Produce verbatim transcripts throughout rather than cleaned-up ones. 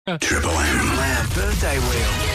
Triple M. Lamb birthday wheel.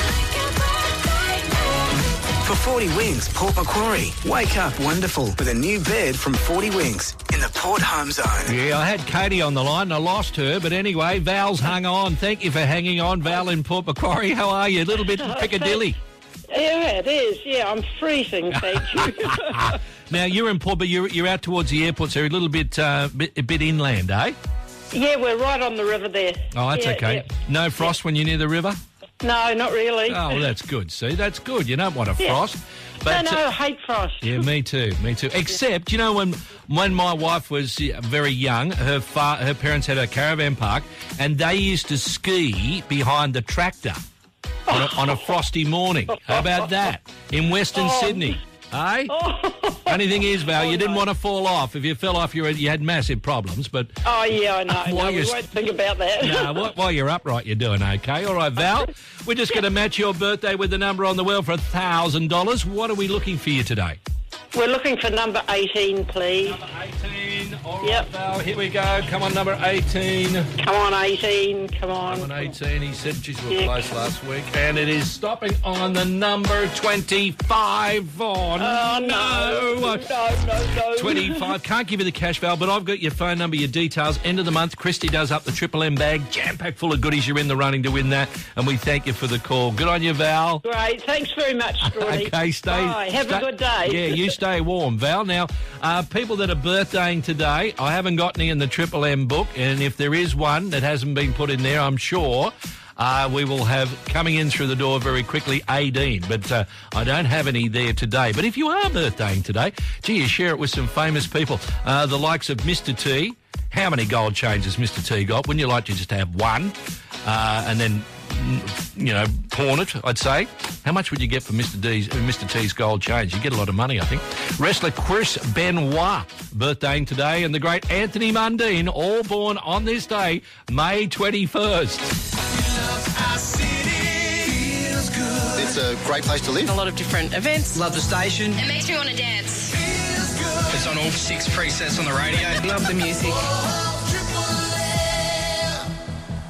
For forty Wings, Port Macquarie. Wake up wonderful with a new bed from forty Wings in the Port Home Zone. Yeah, I had Katie on the line and I lost her, but anyway, Val's hung on. Thank you for hanging on, Val in Port Macquarie. How are you? A little bit Piccadilly. Yeah, it is. Yeah, I'm freezing, thank you. Now, you're in Port, but you're, you're out towards the airport, so you're a little bit, uh, bit, a bit inland, eh? Yeah, we're right on the river there. Oh, that's yeah, okay. Yeah. No frost when you're near the river? No, not really. Oh, well, that's good. See, that's good. You don't want a Yeah. frost. But, no, no, uh, I hate frost. yeah, me too, me too. Except, you know, when when my wife was uh, very young, her fa- her parents had a caravan park, and they used to ski behind the tractor on a, on a frosty morning. How about that? In Western Oh. Sydney. Eh? Oh. Only thing is, Val, Oh, you didn't no. want to fall off. If you fell off, you, were, you had massive problems. But Oh, yeah, I know. While no, we you're- won't think about that. no, wh- while you're upright, you're doing okay. All right, Val, we're just going to match your birthday with the number on the wheel for one thousand dollars. What are we looking for you today? We're looking for number eighteen, please. Number eighteen. All right, Yep. Val, here we go. Come on, number eighteen. Come on, eighteen. Come on. Come on, eighteen. He said, geez, we were Yeah. close last week. And it is stopping on the number twenty-five. Oh, Oh, no. no. No, no, no. twenty-five. Can't give you the cash, Val, but I've got your phone number, your details. End of the month, Christy does up the Triple M bag, jam-packed full of goodies. You're in the running to win that, and we thank you for the call. Good on you, Val. Great. Thanks very much, Strawny. Okay, stay. Bye. Have stay- a good day. Yeah, you stay warm, Val. Now, uh, people that are birthdaying today, I haven't got any in the Triple M book, and if there is one that hasn't been put in there, I'm sure uh, we will have coming in through the door very quickly, Aideen. But uh, I don't have any there today. But if you are birthdaying today, gee, you share it with some famous people. Uh, the likes of Mister T. How many gold chains has Mister T got? Wouldn't you like to just have one uh, and then, you know, pawn it, I'd say? How much would you get for Mister D's, uh, Mister T's gold chains? You get a lot of money, I think. Wrestler Chris Benoit, birthdaying today, and the great Anthony Mundine, all born on this day, May twenty-first. It's a great place to live. A lot of different events. Love the station. It makes me want to dance. It's on all six presets on the radio. Love the music.